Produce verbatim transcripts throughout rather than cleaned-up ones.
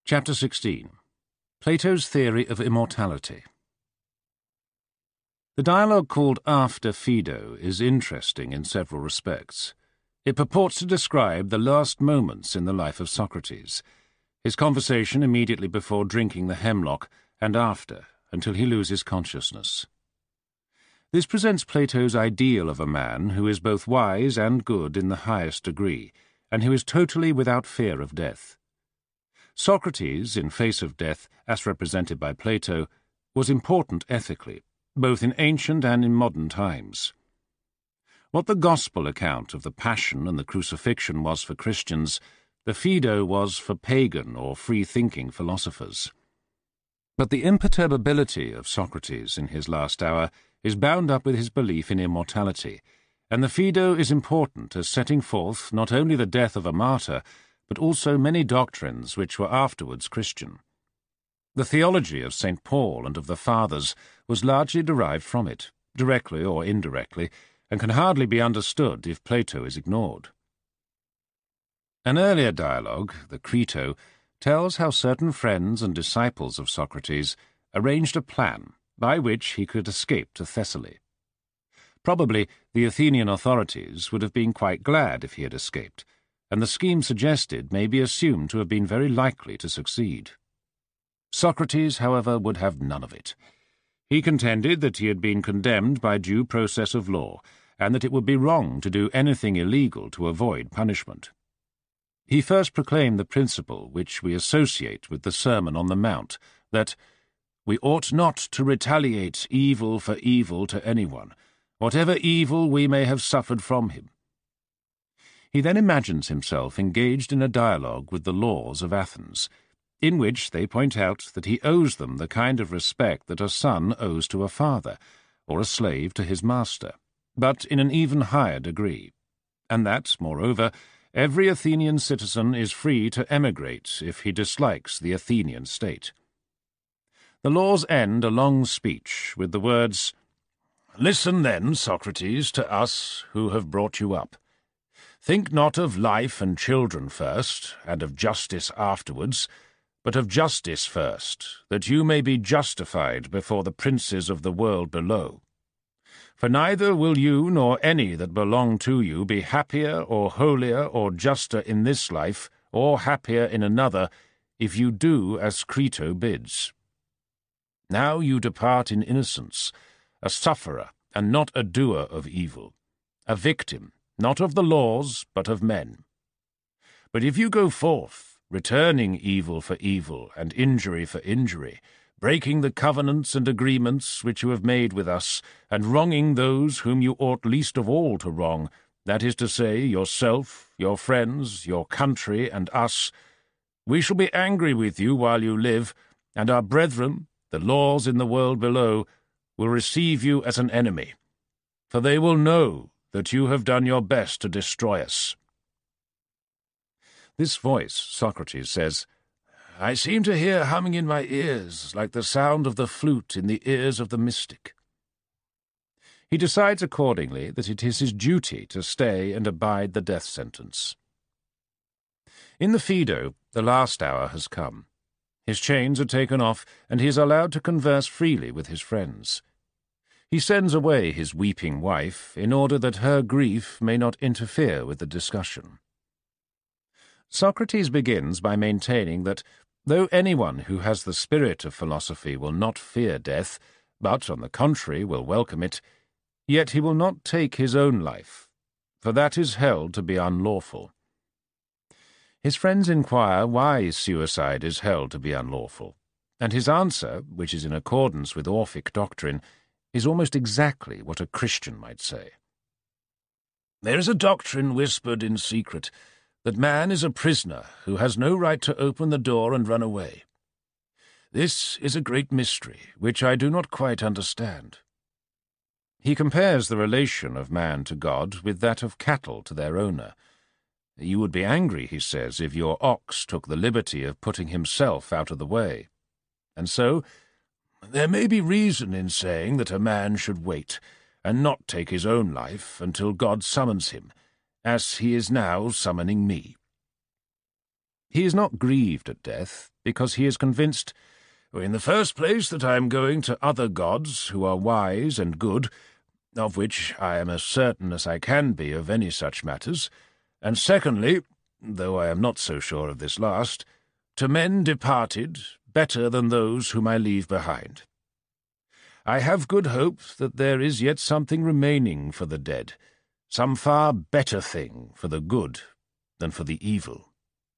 Chapter sixteen. Plato's Theory of Immortality. The dialogue called After Phaedo is interesting in several respects. It purports to describe the last moments in the life of Socrates, his conversation immediately before drinking the hemlock and after, until he loses consciousness. This presents Plato's ideal of a man who is both wise and good in the highest degree, and who is totally without fear of death. Socrates, in face of death, as represented by Plato, was important ethically, both in ancient and in modern times. What the Gospel account of the Passion and the Crucifixion was for Christians, the Phaedo was for pagan or free-thinking philosophers. But the imperturbability of Socrates in his last hour is bound up with his belief in immortality, and the Phaedo is important as setting forth not only the death of a martyr, but also many doctrines which were afterwards Christian. The theology of Saint Paul and of the Fathers was largely derived from it, directly or indirectly, and can hardly be understood if Plato is ignored. An earlier dialogue, the Crito, tells how certain friends and disciples of Socrates arranged a plan by which he could escape to Thessaly. Probably the Athenian authorities would have been quite glad if he had escaped, and the scheme suggested may be assumed to have been very likely to succeed. Socrates, however, would have none of it. He contended that he had been condemned by due process of law, and that it would be wrong to do anything illegal to avoid punishment. He first proclaimed the principle which we associate with the Sermon on the Mount, that we ought not to retaliate evil for evil to anyone, whatever evil we may have suffered from him. He then imagines himself engaged in a dialogue with the laws of Athens, in which they point out that he owes them the kind of respect that a son owes to a father, or a slave to his master, but in an even higher degree, and that, moreover, every Athenian citizen is free to emigrate if he dislikes the Athenian state. The laws end a long speech with the words, "Listen then, Socrates, to us who have brought you up. Think not of life and children first, and of justice afterwards, but of justice first, that you may be justified before the princes of the world below. For neither will you nor any that belong to you be happier or holier or juster in this life, or happier in another, if you do as Crito bids. Now you depart in innocence, a sufferer and not a doer of evil, a victim, not of the laws, but of men. But if you go forth, returning evil for evil and injury for injury, breaking the covenants and agreements which you have made with us, and wronging those whom you ought least of all to wrong, that is to say, yourself, your friends, your country, and us, we shall be angry with you while you live, and our brethren, the laws in the world below, will receive you as an enemy, for they will know that you have done your best to destroy us." This voice, Socrates says, "I seem to hear humming in my ears like the sound of the flute in the ears of the mystic." He decides accordingly that it is his duty to stay and abide the death sentence. In the Phaedo, the last hour has come. His chains are taken off, and he is allowed to converse freely with his friends. He sends away his weeping wife in order that her grief may not interfere with the discussion. Socrates begins by maintaining that, though anyone who has the spirit of philosophy will not fear death, but, on the contrary, will welcome it, yet he will not take his own life, for that is held to be unlawful. His friends inquire why suicide is held to be unlawful, and his answer, which is in accordance with Orphic doctrine, is almost exactly what a Christian might say. "There is a doctrine whispered in secret, that man is a prisoner who has no right to open the door and run away. This is a great mystery, which I do not quite understand." He compares the relation of man to God with that of cattle to their owner. You would be angry, he says, if your ox took the liberty of putting himself out of the way. And so, there may be reason in saying that a man should wait, and not take his own life until God summons him, as he is now summoning me. He is not grieved at death, because he is convinced, in the first place, that I am going to other gods who are wise and good, of which I am as certain as I can be of any such matters, and secondly, though I am not so sure of this last, to men departed, better than those whom I leave behind. I have good hope that there is yet something remaining for the dead, some far better thing for the good than for the evil.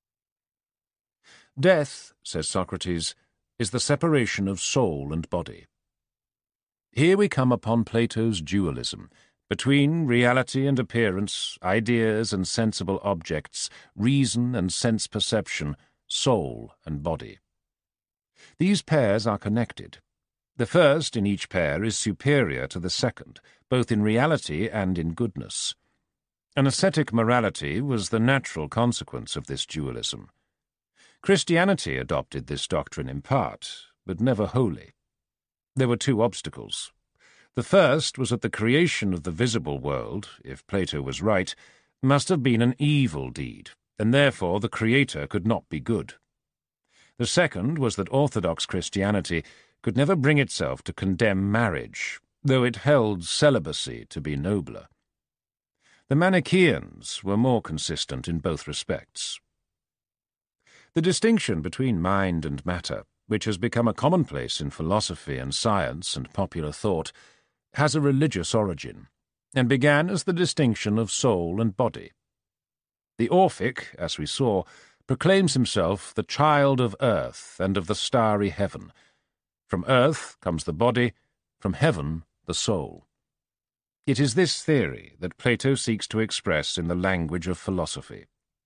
Death, says Socrates, is the separation of soul and body. Here we come upon Plato's dualism, between reality and appearance, ideas and sensible objects, reason and sense-perception, soul and body. These pairs are connected. The first in each pair is superior to the second, both in reality and in goodness. An ascetic morality was the natural consequence of this dualism. Christianity adopted this doctrine in part, but never wholly. There were two obstacles. The first was that the creation of the visible world, if Plato was right, must have been an evil deed, and therefore the Creator could not be good. The second was that Orthodox Christianity could never bring itself to condemn marriage, though it held celibacy to be nobler. The Manichaeans were more consistent in both respects. The distinction between mind and matter, which has become a commonplace in philosophy and science and popular thought, has a religious origin, and began as the distinction of soul and body. The Orphic, as we saw, proclaims himself the child of earth and of the starry heaven. From earth comes the body, from heaven the soul. It is this theory that Plato seeks to express in the language of philosophy.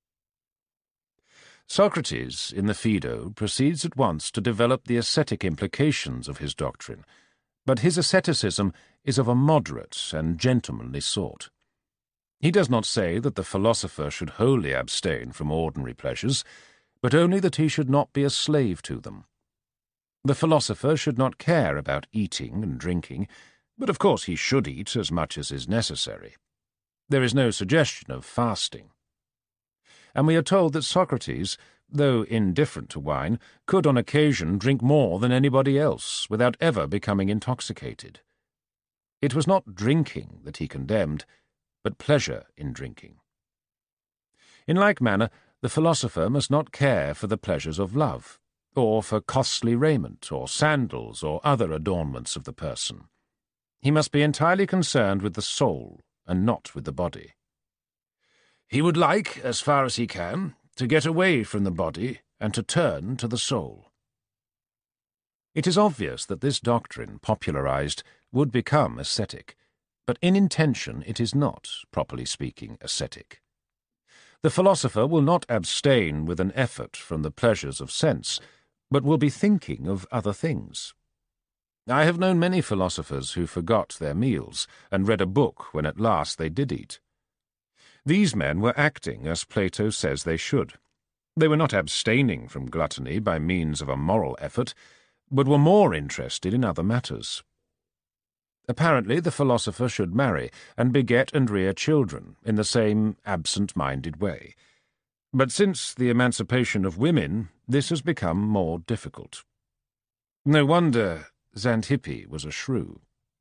Socrates, in the Phaedo, proceeds at once to develop the ascetic implications of his doctrine, but his asceticism is of a moderate and gentlemanly sort. He does not say that the philosopher should wholly abstain from ordinary pleasures, but only that he should not be a slave to them. The philosopher should not care about eating and drinking, but of course he should eat as much as is necessary. There is no suggestion of fasting. And we are told that Socrates, though indifferent to wine, could on occasion drink more than anybody else, without ever becoming intoxicated. It was not drinking that he condemned, but pleasure in drinking. In like manner, the philosopher must not care for the pleasures of love, or for costly raiment, or sandals, or other adornments of the person. He must be entirely concerned with the soul, and not with the body. He would like, as far as he can, to get away from the body and to turn to the soul. It is obvious that this doctrine, popularized, would become ascetic, but in intention it is not, properly speaking, ascetic. The philosopher will not abstain with an effort from the pleasures of sense, but will be thinking of other things. I have known many philosophers who forgot their meals and read a book when at last they did eat. These men were acting as Plato says they should. They were not abstaining from gluttony by means of a moral effort, but were more interested in other matters. Apparently the philosopher should marry and beget and rear children in the same absent-minded way. But since the emancipation of women, this has become more difficult. No wonder Xanthippe was a shrew.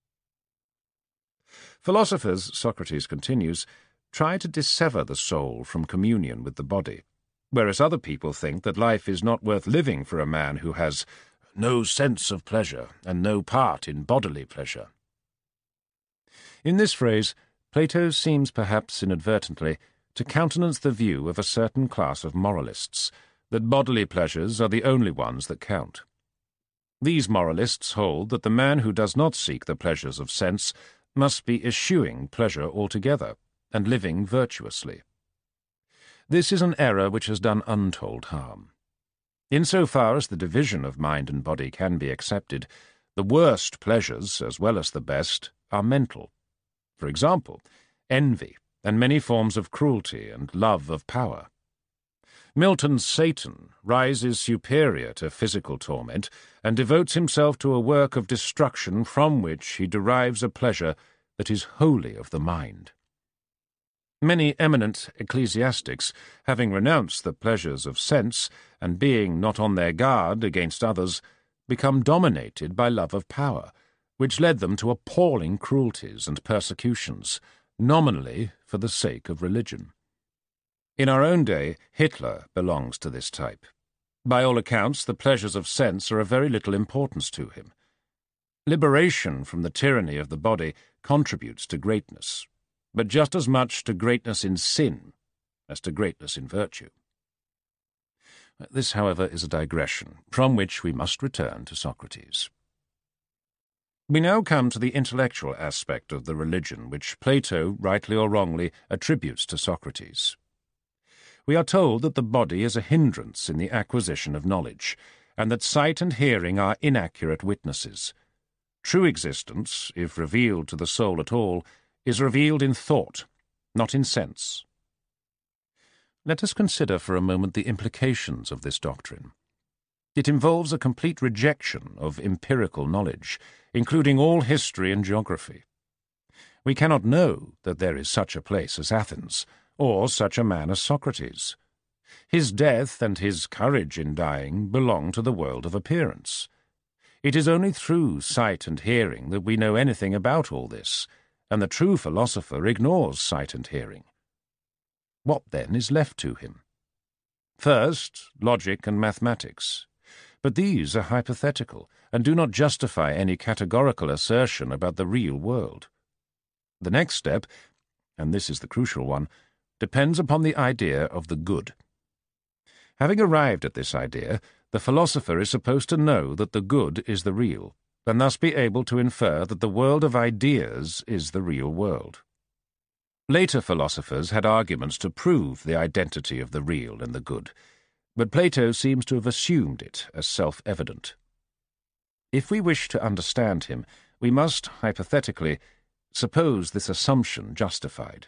Philosophers, Socrates continues, try to dissever the soul from communion with the body, whereas other people think that life is not worth living for a man who has no sense of pleasure and no part in bodily pleasure. In this phrase, Plato seems perhaps inadvertently to countenance the view of a certain class of moralists, that bodily pleasures are the only ones that count. These moralists hold that the man who does not seek the pleasures of sense must be eschewing pleasure altogether, and living virtuously. This is an error which has done untold harm. In so far as the division of mind and body can be accepted, the worst pleasures, as well as the best, are mental. For example, envy, and many forms of cruelty and love of power. Milton's Satan rises superior to physical torment and devotes himself to a work of destruction from which he derives a pleasure that is wholly of the mind. Many eminent ecclesiastics, having renounced the pleasures of sense, and being not on their guard against others, become dominated by love of power, which led them to appalling cruelties and persecutions, nominally for the sake of religion. In our own day, Hitler belongs to this type. By all accounts, the pleasures of sense are of very little importance to him. Liberation from the tyranny of the body contributes to greatness, but just as much to greatness in sin as to greatness in virtue. This, however, is a digression, from which we must return to Socrates. We now come to the intellectual aspect of the religion which Plato, rightly or wrongly, attributes to Socrates. We are told that the body is a hindrance in the acquisition of knowledge, and that sight and hearing are inaccurate witnesses. True existence, if revealed to the soul at all, is revealed in thought, not in sense. Let us consider for a moment the implications of this doctrine. It involves a complete rejection of empirical knowledge, including all history and geography. We cannot know that there is such a place as Athens, or such a man as Socrates. His death and his courage in dying belong to the world of appearance. It is only through sight and hearing that we know anything about all this, and the true philosopher ignores sight and hearing. What, then, is left to him? First, logic and mathematics. But these are hypothetical, and do not justify any categorical assertion about the real world. The next step, and this is the crucial one, depends upon the idea of the good. Having arrived at this idea, the philosopher is supposed to know that the good is the real, and thus be able to infer that the world of ideas is the real world. Later philosophers had arguments to prove the identity of the real and the good, but Plato seems to have assumed it as self-evident. If we wish to understand him, we must, hypothetically, suppose this assumption justified.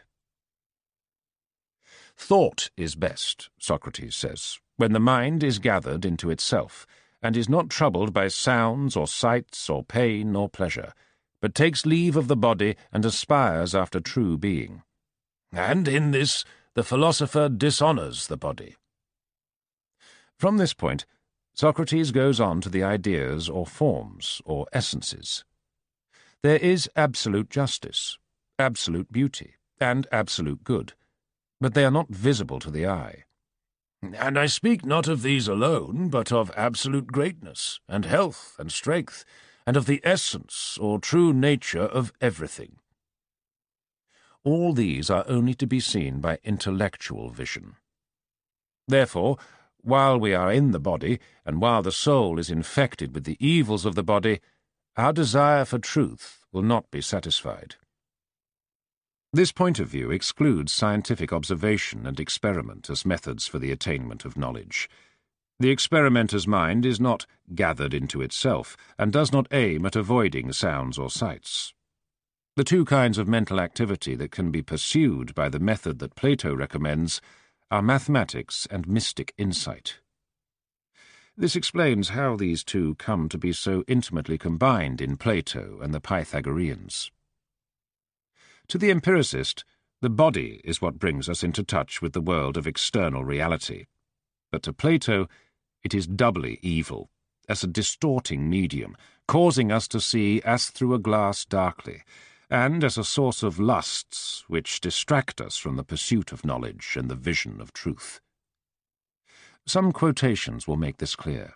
Thought is best, Socrates says, when the mind is gathered into itself, and is not troubled by sounds or sights or pain or pleasure, but takes leave of the body and aspires after true being. And in this the philosopher dishonours the body. From this point, Socrates goes on to the ideas or forms or essences. There is absolute justice, absolute beauty, and absolute good, but they are not visible to the eye. And I speak not of these alone, but of absolute greatness, and health, and strength, and of the essence or true nature of everything. All these are only to be seen by intellectual vision. Therefore, while we are in the body, and while the soul is infected with the evils of the body, our desire for truth will not be satisfied. This point of view excludes scientific observation and experiment as methods for the attainment of knowledge. The experimenter's mind is not gathered into itself, and does not aim at avoiding sounds or sights. The two kinds of mental activity that can be pursued by the method that Plato recommends are mathematics and mystic insight. This explains how these two come to be so intimately combined in Plato and the Pythagoreans. To the empiricist, the body is what brings us into touch with the world of external reality, but to Plato it is doubly evil, as a distorting medium, causing us to see as through a glass darkly, and as a source of lusts which distract us from the pursuit of knowledge and the vision of truth. Some quotations will make this clear.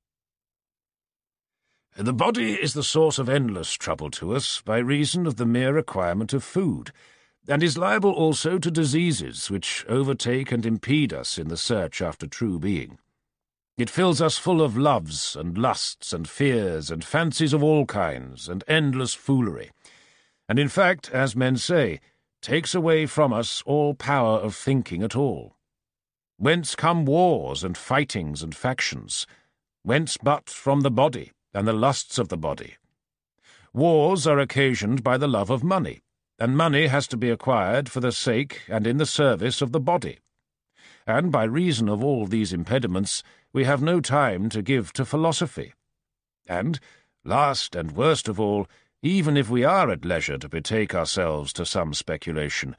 The body is the source of endless trouble to us by reason of the mere requirement of food, and is liable also to diseases which overtake and impede us in the search after true being. It fills us full of loves and lusts and fears and fancies of all kinds and endless foolery, and in fact, as men say, takes away from us all power of thinking at all. Whence come wars and fightings and factions? Whence but from the body and the lusts of the body? Wars are occasioned by the love of money, and money has to be acquired for the sake and in the service of the body. And by reason of all these impediments, we have no time to give to philosophy. And, last and worst of all, even if we are at leisure to betake ourselves to some speculation,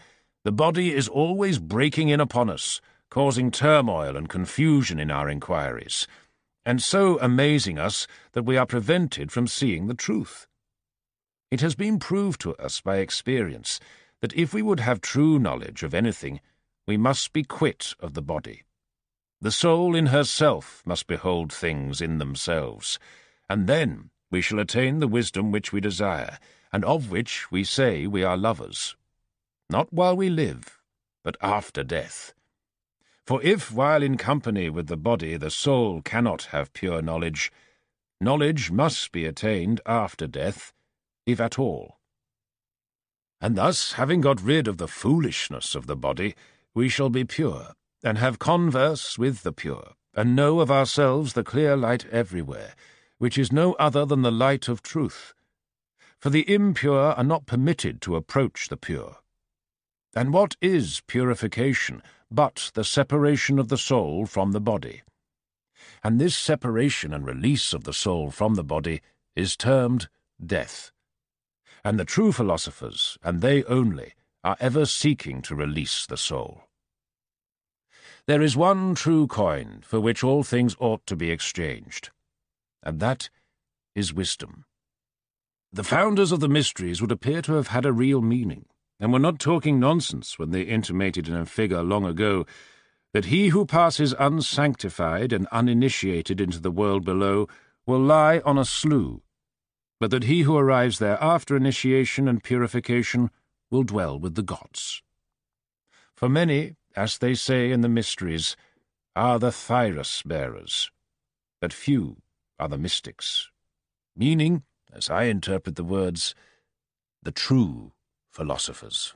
The body is always breaking in upon us, causing turmoil and confusion in our inquiries, and so amazing us that we are prevented from seeing the truth. It has been proved to us by experience that if we would have true knowledge of anything, we must be quit of the body. The soul in herself must behold things in themselves, and then we shall attain the wisdom which we desire, and of which we say we are lovers. Not while we live, but after death. For if, while in company with the body, the soul cannot have pure knowledge, knowledge must be attained after death, if at all. And thus, having got rid of the foolishness of the body, we shall be pure, and have converse with the pure, and know of ourselves the clear light everywhere, which is no other than the light of truth. For the impure are not permitted to approach the pure. And what is purification but the separation of the soul from the body? And this separation and release of the soul from the body is termed death. And the true philosophers, and they only, are ever seeking to release the soul. There is one true coin for which all things ought to be exchanged, and that is wisdom. The founders of the mysteries would appear to have had a real meaning, and were not talking nonsense when they intimated in a figure long ago that he who passes unsanctified and uninitiated into the world below will lie on a slough, but that he who arrives there after initiation and purification will dwell with the gods. For many, as they say in the mysteries, are the Thyrus-bearers, but few are the mystics, meaning, as I interpret the words, the true philosophers.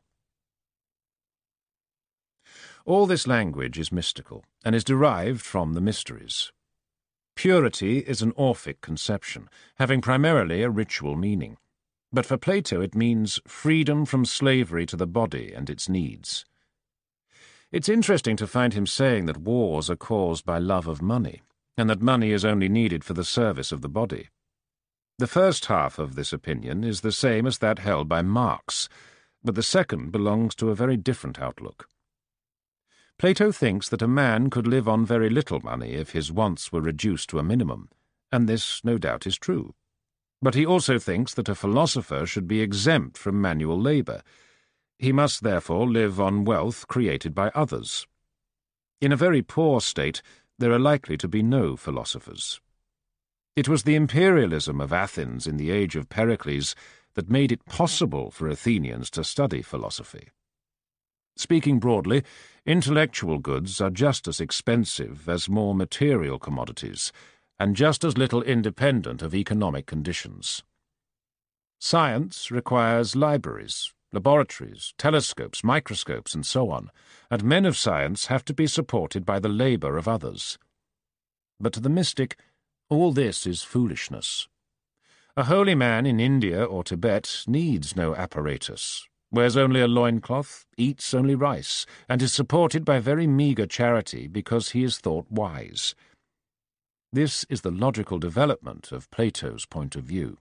All this language is mystical, and is derived from the mysteries. Purity is an Orphic conception, having primarily a ritual meaning, but for Plato it means freedom from slavery to the body and its needs. It's interesting to find him saying that wars are caused by love of money, and that money is only needed for the service of the body. The first half of this opinion is the same as that held by Marx, but the second belongs to a very different outlook. Plato thinks that a man could live on very little money if his wants were reduced to a minimum, and this no doubt is true. But he also thinks that a philosopher should be exempt from manual labour. He must therefore live on wealth created by others. In a very poor state, there are likely to be no philosophers. It was the imperialism of Athens in the age of Pericles that made it possible for Athenians to study philosophy. Speaking broadly, intellectual goods are just as expensive as more material commodities, and just as little independent of economic conditions. Science requires libraries, laboratories, telescopes, microscopes, and so on, and men of science have to be supported by the labour of others. But to the mystic, all this is foolishness. A holy man in India or Tibet needs no apparatus, wears only a loincloth, eats only rice, and is supported by very meagre charity because he is thought wise. This is the logical development of Plato's point of view.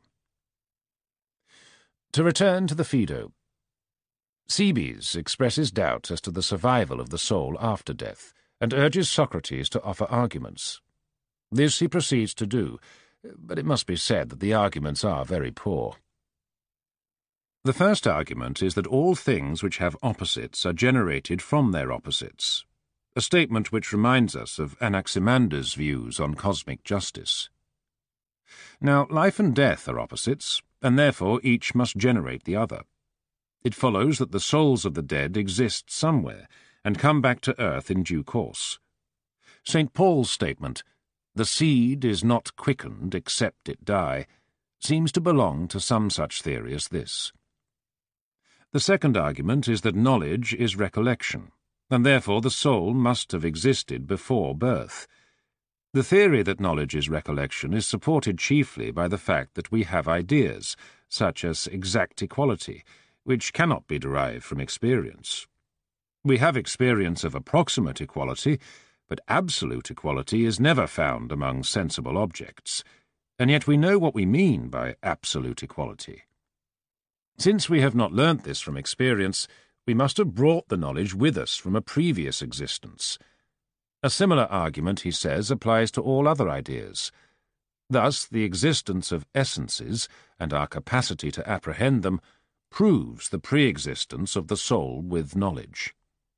To return to the Phaedo, Cebes expresses doubt as to the survival of the soul after death, and urges Socrates to offer arguments. This he proceeds to do, but it must be said that the arguments are very poor. The first argument is that all things which have opposites are generated from their opposites, a statement which reminds us of Anaximander's views on cosmic justice. Now, life and death are opposites, and therefore each must generate the other. It follows that the souls of the dead exist somewhere, and come back to earth in due course. Saint Paul's statement, "The seed is not quickened except it die," seems to belong to some such theory as this. The second argument is that knowledge is recollection, and therefore the soul must have existed before birth. The theory that knowledge is recollection is supported chiefly by the fact that we have ideas, such as exact equality, which cannot be derived from experience. We have experience of approximate equality, but absolute equality is never found among sensible objects, and yet we know what we mean by absolute equality. Since we have not learnt this from experience, We must have brought the knowledge with us from a previous existence. A similar argument, he says, applies to all other ideas. Thus, the existence of essences, and our capacity to apprehend them, proves the pre-existence of the soul with knowledge.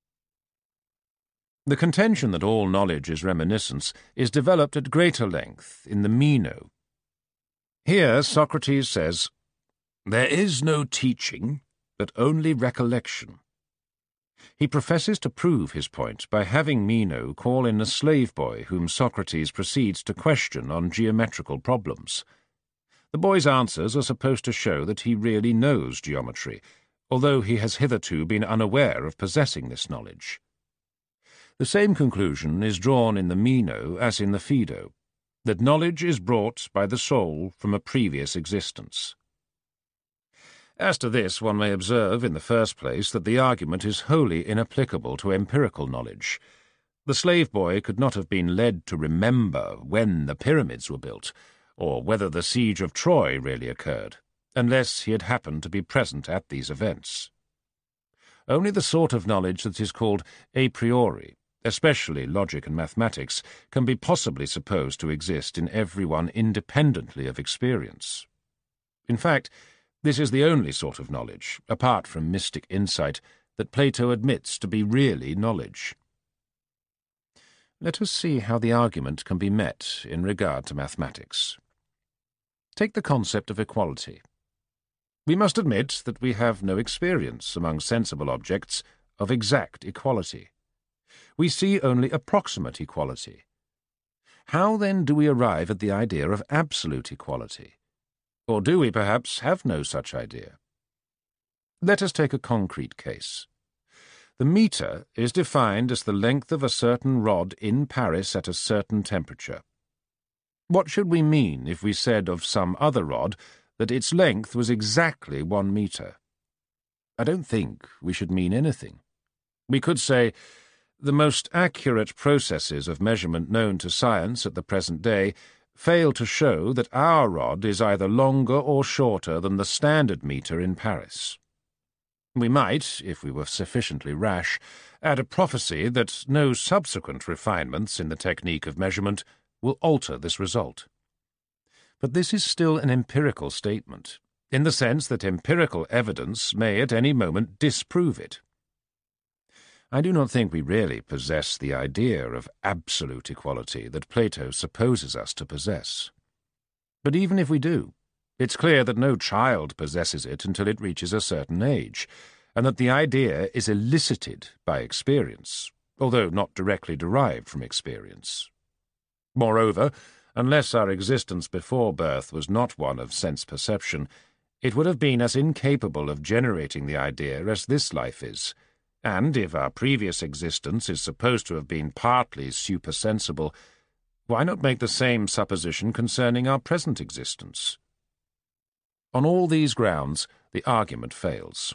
The contention that all knowledge is reminiscence is developed at greater length in the Meno. Here Socrates says, "There is no teaching, but only recollection." He professes to prove his point by having Meno call in a slave boy whom Socrates proceeds to question on geometrical problems. The boy's answers are supposed to show that he really knows geometry, although he has hitherto been unaware of possessing this knowledge. The same conclusion is drawn in the Meno as in the Phaedo, that knowledge is brought by the soul from a previous existence. As to this, one may observe, in the first place, that the argument is wholly inapplicable to empirical knowledge. The slave boy could not have been led to remember when the pyramids were built, or whether the siege of Troy really occurred, unless he had happened to be present at these events. Only the sort of knowledge that is called a priori, especially logic and mathematics, can be possibly supposed to exist in everyone independently of experience. In fact, this is the only sort of knowledge, apart from mystic insight, that Plato admits to be really knowledge. Let us see how the argument can be met in regard to mathematics. Take the concept of equality. We must admit that we have no experience among sensible objects of exact equality. We see only approximate equality. How then do we arrive at the idea of absolute equality? Or do we perhaps have no such idea? Let us take a concrete case. The meter is defined as the length of a certain rod in Paris at a certain temperature. What should we mean if we said of some other rod that its length was exactly one meter? I don't think we should mean anything. We could say, the most accurate processes of measurement known to science at the present day fail to show that our rod is either longer or shorter than the standard meter in Paris. We might, if we were sufficiently rash, add a prophecy that no subsequent refinements in the technique of measurement will alter this result. But this is still an empirical statement, in the sense that empirical evidence may at any moment disprove it. I do not think we really possess the idea of absolute equality that Plato supposes us to possess. But even if we do, it's clear that no child possesses it until it reaches a certain age, and that the idea is elicited by experience, although not directly derived from experience. Moreover, unless our existence before birth was not one of sense-perception, it would have been as incapable of generating the idea as this life is. And if our previous existence is supposed to have been partly supersensible, why not make the same supposition concerning our present existence? On all these grounds, the argument fails.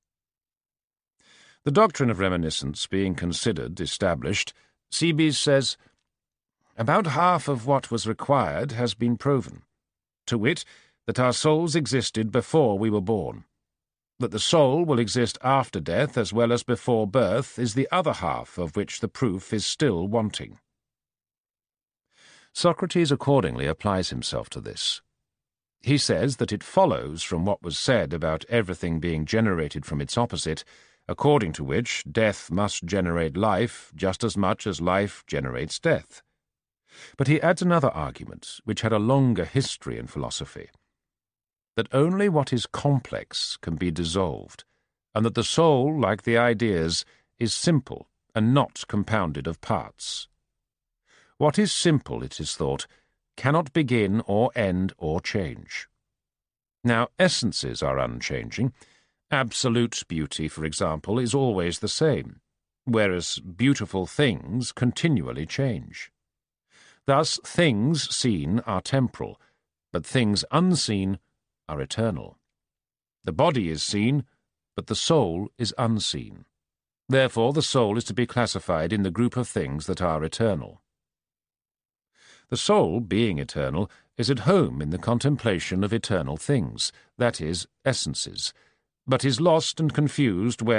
The doctrine of reminiscence being considered established, Cebes says, "About half of what was required has been proven, to wit, that our souls existed before we were born. That the soul will exist after death as well as before birth is the other half of which the proof is still wanting." Socrates accordingly applies himself to this. He says that it follows from what was said about everything being generated from its opposite, according to which death must generate life just as much as life generates death. But he adds another argument, which had a longer history in philosophy, that only what is complex can be dissolved, and that the soul, like the ideas, is simple and not compounded of parts. What is simple, it is thought, cannot begin or end or change. Now, essences are unchanging. Absolute beauty, for example, is always the same, whereas beautiful things continually change. Thus, things seen are temporal, but things unseen are eternal. The body is seen, but the soul is unseen. Therefore, the soul is to be classified in the group of things that are eternal. The soul, being eternal, is at home in the contemplation of eternal things, that is, essences, but is lost and confused when,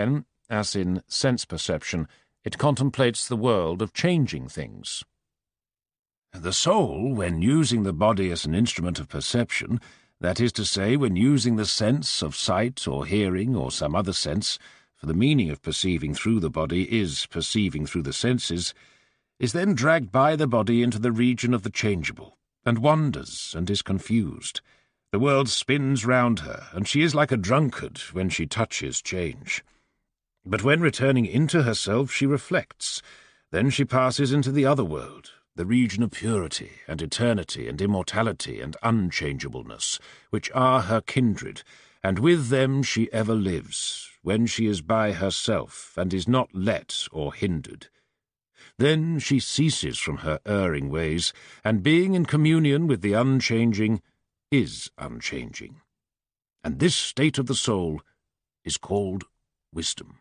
as in sense perception, it contemplates the world of changing things. The soul, when using the body as an instrument of perception, that is to say, when using the sense of sight or hearing or some other sense, for the meaning of perceiving through the body is perceiving through the senses, is then dragged by the body into the region of the changeable, and wanders and is confused. The world spins round her, and she is like a drunkard when she touches change. But when returning into herself she reflects, then she passes into the other world, the region of purity and eternity and immortality and unchangeableness, which are her kindred, and with them she ever lives, when she is by herself and is not let or hindered. Then she ceases from her erring ways, and being in communion with the unchanging, is unchanging. And this state of the soul is called wisdom.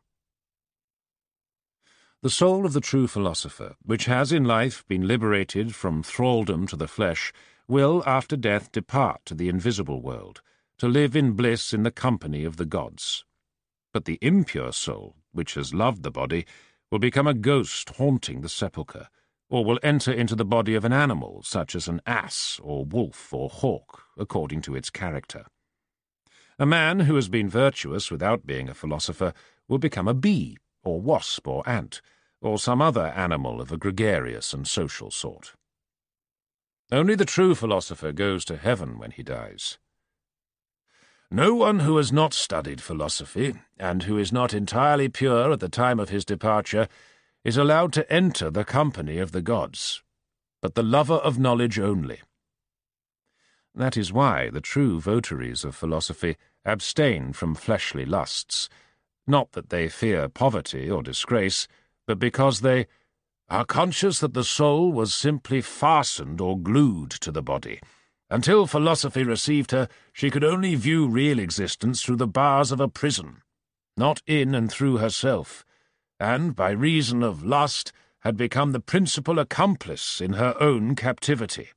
The soul of the true philosopher, which has in life been liberated from thraldom to the flesh, will after death depart to the invisible world, to live in bliss in the company of the gods. But the impure soul, which has loved the body, will become a ghost haunting the sepulchre, or will enter into the body of an animal, such as an ass or wolf or hawk, according to its character. A man who has been virtuous without being a philosopher will become a bee, or wasp or ant, or some other animal of a gregarious and social sort. Only the true philosopher goes to heaven when he dies. No one who has not studied philosophy, and who is not entirely pure at the time of his departure, is allowed to enter the company of the gods, but the lover of knowledge only. That is why the true votaries of philosophy abstain from fleshly lusts, not that they fear poverty or disgrace, but because they are conscious that the soul was simply fastened or glued to the body. Until philosophy received her, she could only view real existence through the bars of a prison, not in and through herself, and, by reason of lust, had become the principal accomplice in her own captivity.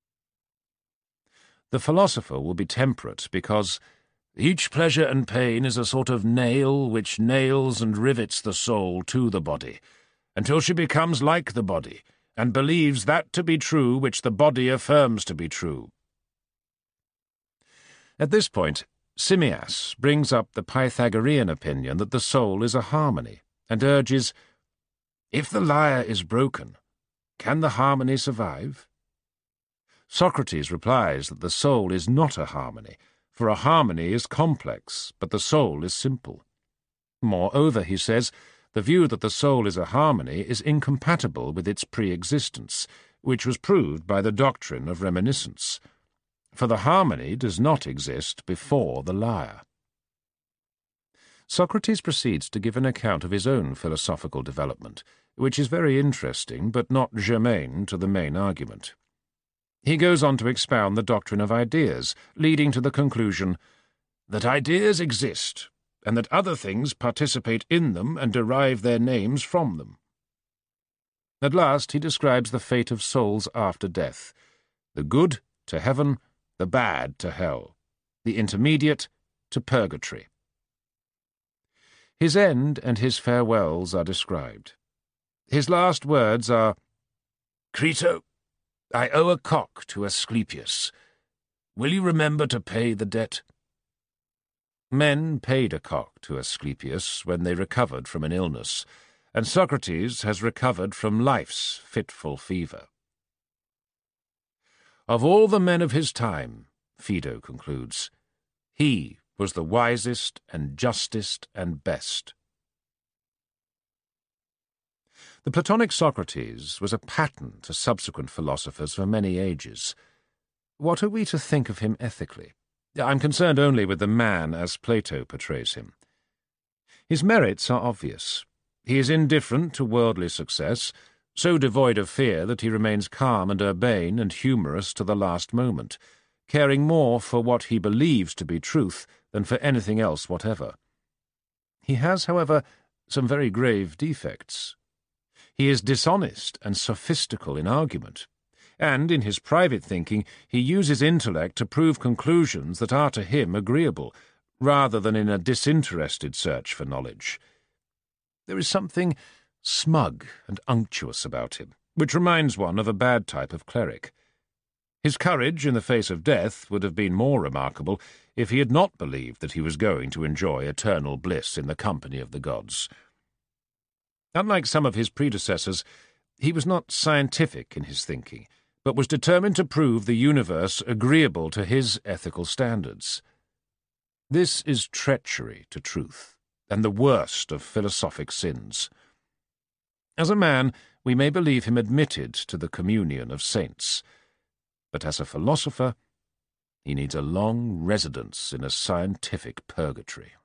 The philosopher will be temperate because each pleasure and pain is a sort of nail which nails and rivets the soul to the body, until she becomes like the body, and believes that to be true which the body affirms to be true. At this point, Simmias brings up the Pythagorean opinion that the soul is a harmony, and urges, if the lyre is broken, can the harmony survive? Socrates replies that the soul is not a harmony, for a harmony is complex, but the soul is simple. Moreover, he says, the view that the soul is a harmony is incompatible with its pre-existence, which was proved by the doctrine of reminiscence. For the harmony does not exist before the lyre. Socrates proceeds to give an account of his own philosophical development, which is very interesting but not germane to the main argument. He goes on to expound the doctrine of ideas, leading to the conclusion that ideas exist, and that other things participate in them and derive their names from them. At last he describes the fate of souls after death, the good to heaven, the bad to hell, the intermediate to purgatory. His end and his farewells are described. His last words are, Crito, I owe a cock to Asclepius. Will you remember to pay the debt? Men paid a cock to Asclepius when they recovered from an illness, and Socrates has recovered from life's fitful fever. Of all the men of his time, Phaedo concludes, he was the wisest and justest and best. The Platonic Socrates was a pattern to subsequent philosophers for many ages. What are we to think of him ethically? I'm concerned only with the man as Plato portrays him. His merits are obvious. He is indifferent to worldly success, so devoid of fear that he remains calm and urbane and humorous to the last moment, caring more for what he believes to be truth than for anything else whatever. He has, however, some very grave defects. He is dishonest and sophistical in argument, and in his private thinking he uses intellect to prove conclusions that are to him agreeable, rather than in a disinterested search for knowledge. There is something smug and unctuous about him, which reminds one of a bad type of cleric. His courage in the face of death would have been more remarkable if he had not believed that he was going to enjoy eternal bliss in the company of the gods. Unlike some of his predecessors, he was not scientific in his thinking, but was determined to prove the universe agreeable to his ethical standards. This is treachery to truth, and the worst of philosophic sins. As a man, we may believe him admitted to the communion of saints, but as a philosopher, he needs a long residence in a scientific purgatory.